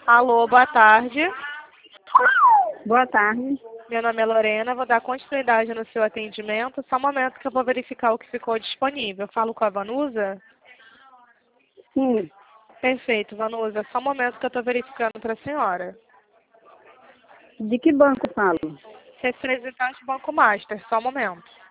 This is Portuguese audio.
Alô, boa tarde. Boa tarde. Meu nome é Lorena, vou dar continuidade no seu atendimento. Só um momento que eu vou verificar o que ficou disponível. Eu falo com a Vanusa? Sim. Perfeito, Vanusa. Só um momento que eu estou verificando para a senhora. De que banco falo? Representante do Banco Master, só um momento.